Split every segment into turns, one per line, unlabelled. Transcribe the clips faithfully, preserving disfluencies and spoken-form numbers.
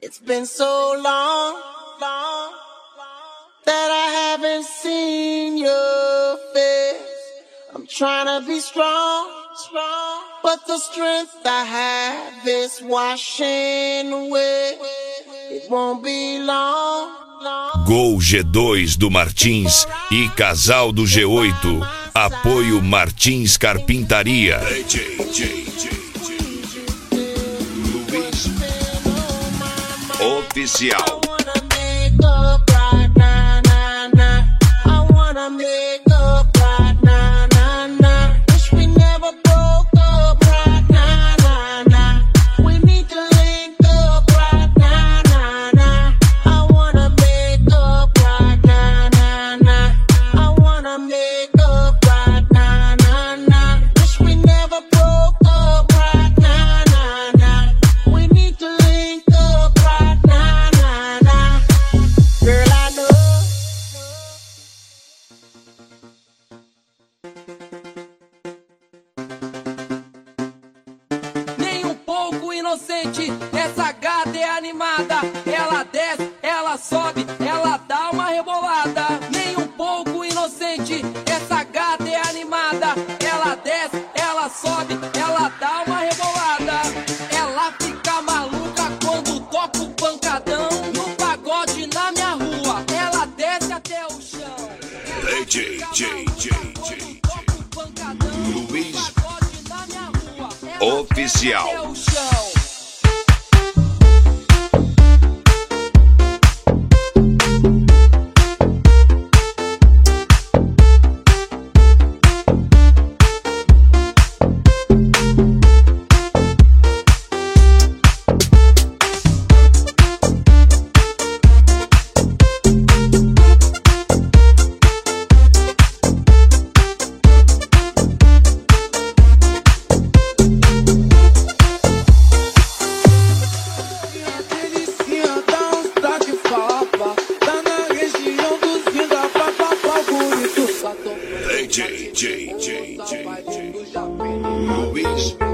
It's been so long, long, that I haven't seen your face. I'm trying to be strong, strong, but the strength I have is washing away. It won't be long, long.
Gol G dois do Martins e Casal do G oito. Apoio Martins Carpintaria. Luiz Oficial.
Inocente, essa gata é animada. Ela desce, ela sobe, ela dá uma rebolada. Nem um pouco inocente, essa gata é animada. Ela desce, ela sobe, ela dá uma rebolada. Ela fica maluca quando toca o pancadão. No pagode na minha rua, ela desce até o chão.
D J, J, J, J, Luiz Oficial. J, J, J, J, Luiz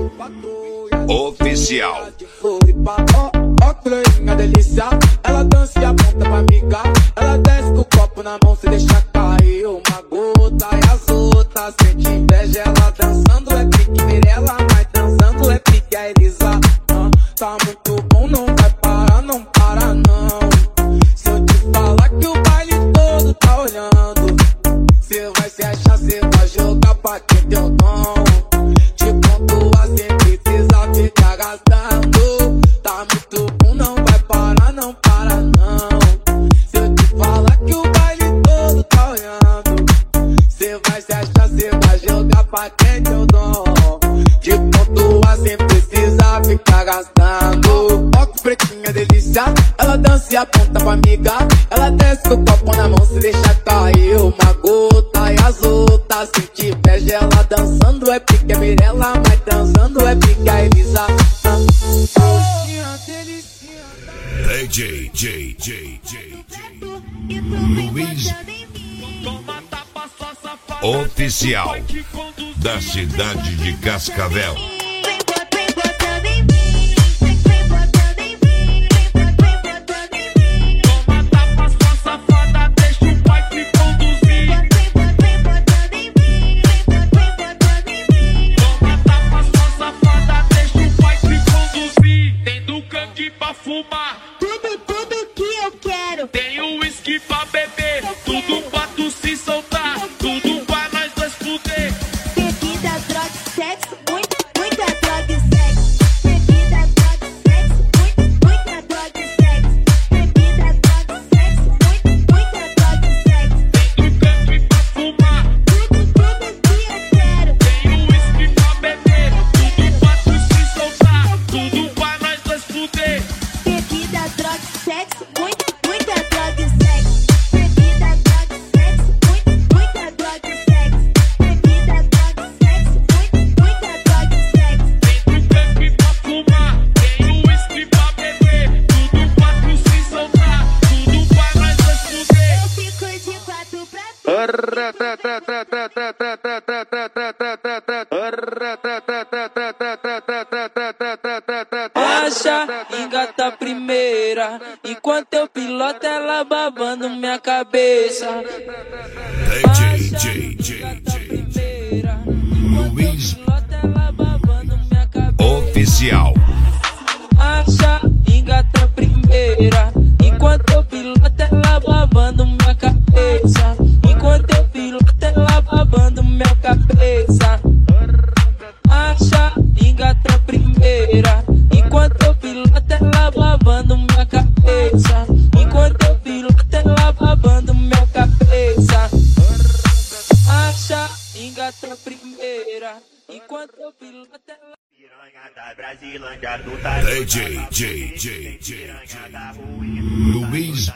Oficial.
Ó que loirinha delícia, ela dança e aponta pra amiga. Ela desce com o copo na mão, se deixa cair uma gota. E as outras sente inveja, ela dançando é pique Mirella, mas dançando é pique a Elisa. Ah, tá muito bom, não vai parar, não para não. Se eu te falar que o baile todo tá olhando, cê vai se achar, cê vai jogar pra quem tem o dom. Te pontua sem precisar ficar gastando. Tá muito bom, não vai parar, não para não. Se eu te falar que o baile todo tá olhando, cê vai se achar, cê vai jogar pra quem tem o dom. Te pontua sem precisar ficar gastando. Ó que pretinha delícia, ela dança e aponta pra amiga. Ela desce com o copo na mão, se deixa cair uma gota. E as outras sente inveja, ela dançando é pique a Mirella, mas dançando é pique a Elisa.
D J, J, J, J, Luiz Oficial da cidade de Cascavel.
Tudo, tudo que eu quero.
Tem um whisky pra beber, tudo pra tu se soltar, tudo pra nós dois fuder.
Bebida, droga e sexo, muito, muita droga e sexo. Bebida, droga e sexo, muito, muita droga e sexo. Bebida, droga e sexo, muito, muita droga e sexo.
Tem um canto pra fumar,
Tudo, tudo que eu quero.
tem um whisky pra beber, tudo pra tu se soltar, tudo pra nós dois fuder.
Bebida, droga
primeira. Enquanto eu piloto, ela babando minha cabeça.
D J, J, J, J, Luiz Oficial.
Acha, engata primeira. Enquanto eu piloto, ela babando minha cabeça. Enquanto eu piloto, ela babando minha cabeça. Acha, engata primeira. Enquanto eu piloto, ela babando minha cabeça. Enquanto eu piloto, ela babando minha cabeça. Acha, engata primeira. Enquanto eu piloto, ela...
D J, J, J, J, Luiz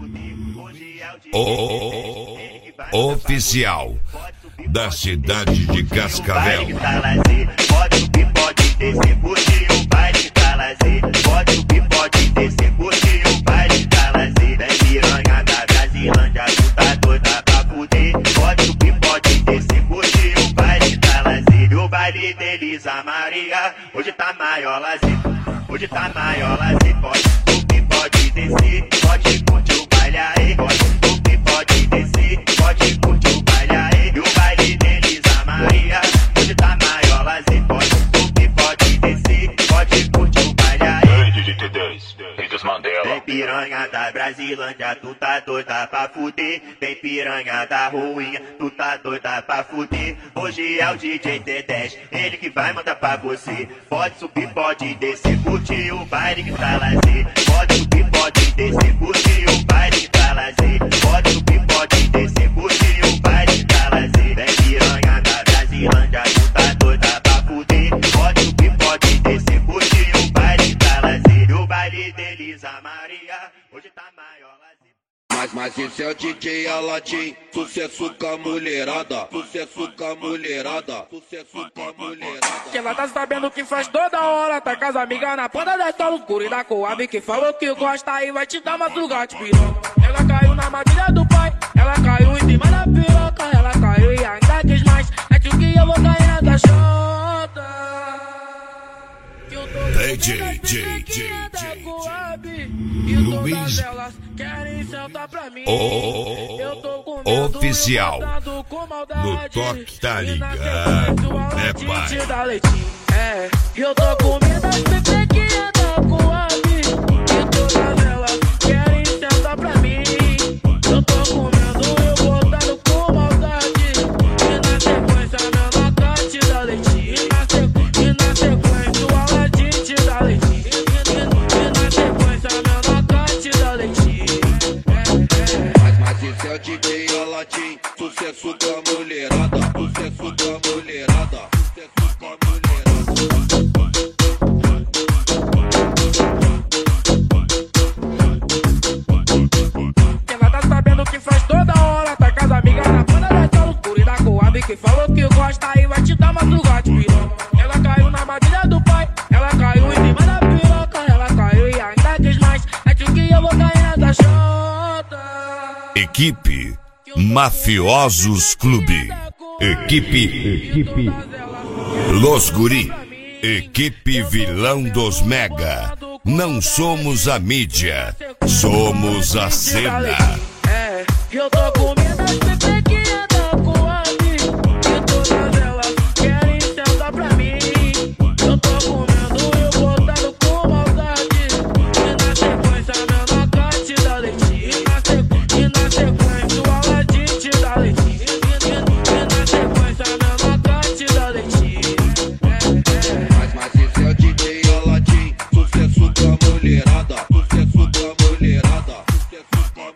o Oficial da cidade de Cascavel.
Pode subir, pode descer, curtir o baile tá lazer. Pode subir, pode descer, curtir o baile tá lazer. Vem piranha da Brasilândia, tu tá doida pra fuder. Pode subir, pode descer, curtir o baile tá lazer. E o baile de Elisa Maria, hoje tá maior lazer. Hoje tá maior lazer. Pode subir, pode descer, pode curtir o baile aí. Pode subir, pode descer, pode curtir o baile aí. E o baile de Elisa Maria, hoje tá maior lazer. Pode subir, pode descer, pode curtir o baile aí.
D J T dez, Reis Mandela.
Tem piranha da Brasilândia, tu tá doida pra fuder. Tem piranha da ruinha, tu tá doida pra fuder. Hoje é o D J T dez, ele que vai mandar pra você. Pode subir, pode descer, curtir o baile que tá lazer. Pode subir, pode descer, curtir o baile que tá lazer. Pode subir, pode descer, curtir o baile que tá lazer. Vem piranha da Brasilândia, tu tá doida pra fuder. Pode subir, pode descer, curtir o baile que tá lazer. E o baile de Elisa Maria, hoje tá maior lazer.
Mas, mas esse é o D J Aladim, sucesso com a mulherada, sucesso com a mulherada, sucesso com a mulherada.
Que ela tá sabendo que faz toda hora, tá com as amigas na ponta dessa loucura. E da Coab que falou que gosta e vai te dar madrugada de piroca. Ela caiu na armadilha do pai, ela caiu em cima da piroca. Ela caiu e ainda quis mais, é que o que eu vou cair nessa chota.
D J, J, J, J, Luiz o Oficial. No toque tá ligado, né, pai?
É, eu tô com medo das pepequinhas da Coab. E todas elas querem sentar pra mim. Eu tô comendo, eu botando com maldade. E na sequência, meu nocate da leitinho. E na, sequ... e na sequência, o Aladim te dá leitinho. E, e, e na sequência, meu nocate da leitinho. É, é.
Mas, mas esse é o D J Aladim, sucesso com a mulherada, sucesso com a mulherada, sucesso com a mulherada.
Ela tá sabendo que faz toda hora, tá com as amigas na banda dessa loucura. E da Coab que falou que gosta e vai te dar madrugada de piroca. Ela caiu na armadilha do pai, ela caiu em cima da piroca. Ela caiu e ainda quis mais, é que o que eu vou cair nessa chota.
Equipe Mafiosos Clube. Equipe Equipe Los Guri. Equipe Vilão dos Mega. Não somos a mídia, somos a cena.
É, eu tô com medo das pepequinhas da Coab. E todas elas querem sentar pra mim. Eu tô comendo, eu botando com maldade. E na sequência, meu nocate dá leitinho. E na, sequ... e na sequência, o Aladim te dá leitinho. E, e, e na sequência, meu nocate dá leitinho. É, é.
Mas, mas esse é o D J Aladim, sucesso com a mulherada, sucesso com a mulherada, sucesso com a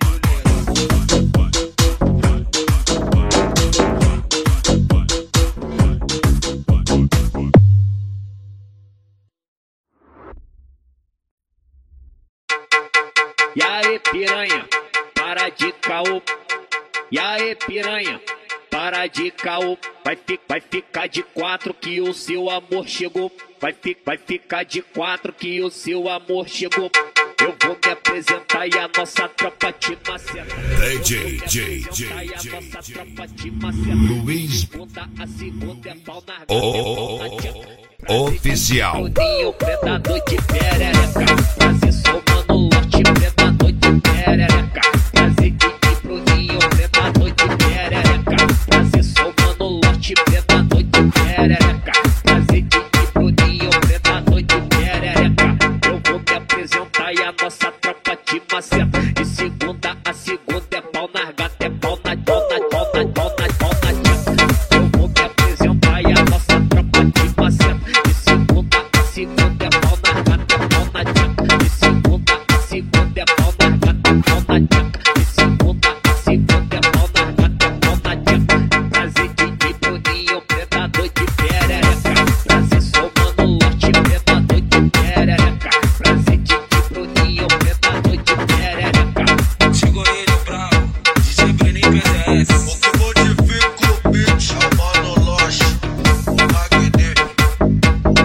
E aí, piranha, para de caô. E aí, piranha, para de caô. Vai, fi, vai ficar de quatro que o seu amor chegou. Vai, fi, vai ficar de quatro que o seu amor chegou. eu vou me apresentar e a nossa tropa te maceta.
D J, J, J, J, Luiz
Segunda a segunda é pau na
O Oficial.
Bruninho, predador de perereca. Fazer somando lote, predador de perereca. Fazer de Bruninho, predador de perereca. Fazer somando lote, predador de perereca. Fazer de Bruninho, predador de perereca. Eu vou me apresentar e a nossa tropa te maceta. De segunda a segunda é pau na gata, é pau na pau na pau na pau na pau na tcheca. Eu vou me apresentar e a nossa tropa te maceta. De segunda a segunda é pau na gata, é pau na tcheca. De segunda a segunda é pau na gata, é pau na tcheca. De segunda a segunda é pau na gata, é pau na tcheca. Prazer de Bruninho, predador de perereca. Prazer somando lote, predador de perereca. Prazer de Bruninho, predador de perereca.
Chegou ele bravo, D J Bruninho P D S.
O que modifica o beat é o Mano Loche, o Magné, o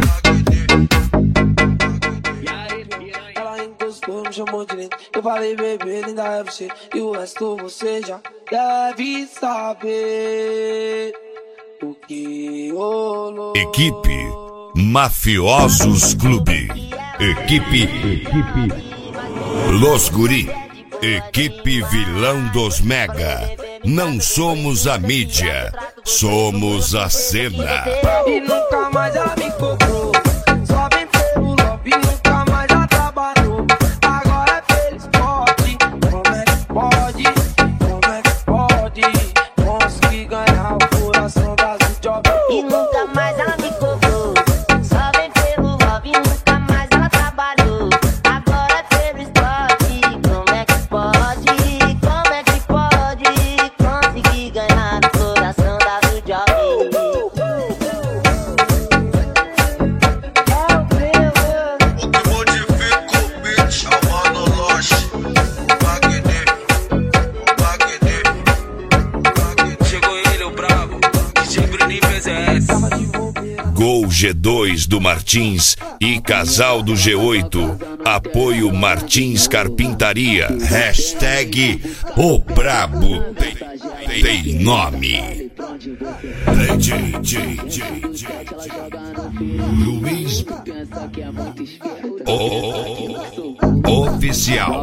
Magné.
Ela encostou, me chamou de lindo. Eu falei, bebê, linda é você. E o resto você já deve saber. O que rolou.
Equipe Mafiosos Clube. Equipe Equipe Los Guri. Equipe Vilão dos Mega. Não somos a mídia, somos a cena.
E nunca mais ela me cobrou. Só vem pelo lobby, nunca mais ela trabalhou. Agora é feliz, pode. Como é que pode? Como é que pode? Consegui ganhar o coração das jovens.
E nunca mais ela me cobrou. Só vem pelo love, nunca mais ela trabalhou. Agora é feliz, pode. Como é que pode? Como é que pode? Consegui ganhar o coração das jovens.
O que modifica o beat é o Mano Loche, o Magné, o Magné, o Magné.
Chegou ele, o bravo, D J Bruninho P D S.
Gol G dois do Martins e Casal do G oito. Apoio Martins Carpintaria. Hashtag O Brabo tem, tem nome. D J, J, J, J, Luiz O Oficial.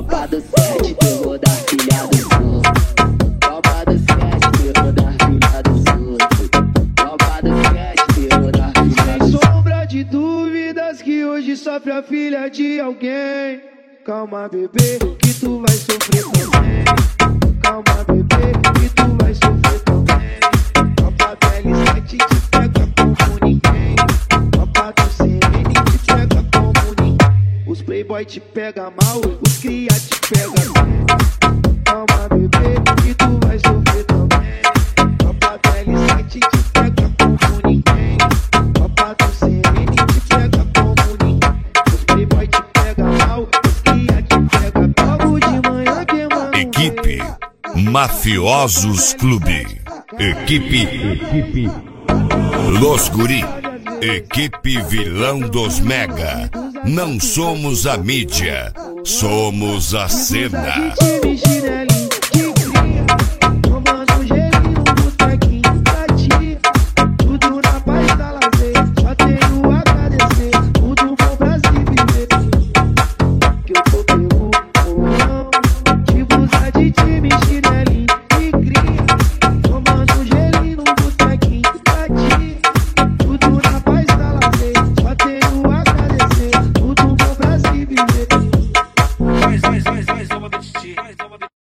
Sombra de dúvidas que hoje sofre a filha de alguém. Calma, bebê, que tu vai sofrer também. Calma, bebê, que tu vai sofrer também. Copa P L sete te pega como ninguém. Copa do C N te pega como ninguém. Os playboy te pega mal, os cria te pega bem. Calma, bebê, que tu vai sofrer também. Copa P L sete te pega como ninguém. Copa do C N te pega como ninguém. Os playboy te pega mal, os cria te pega bem. Logo de manhã queimando.
Equipe Mafiosos Clube. Equipe Equipe Los Guri. Equipe Vilão dos Mega. Não somos a mídia, somos a cena.
Time chinelinho de cria, tomando um gelinho no botequinho pra ti. Tudo na paz da lazer, só tenho a agradecer. Tudo bom pra se viver. Que eu tô pego ou não, de blusa de time chinelinho de cria, tomando um gelinho no botequinho pra ti. Tudo na paz da lazer, só tenho a agradecer. Tudo bom pra se viver.
Mais, mais, mais, mais uma do